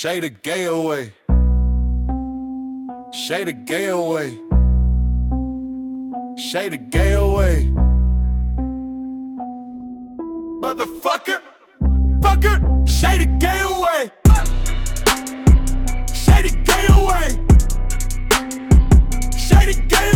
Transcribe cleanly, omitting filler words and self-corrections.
Shade the gay away. Shade the gay away. Shade the gay away. Motherfucker, fucker, shade the gay away. Shade the gay away. Shade the gay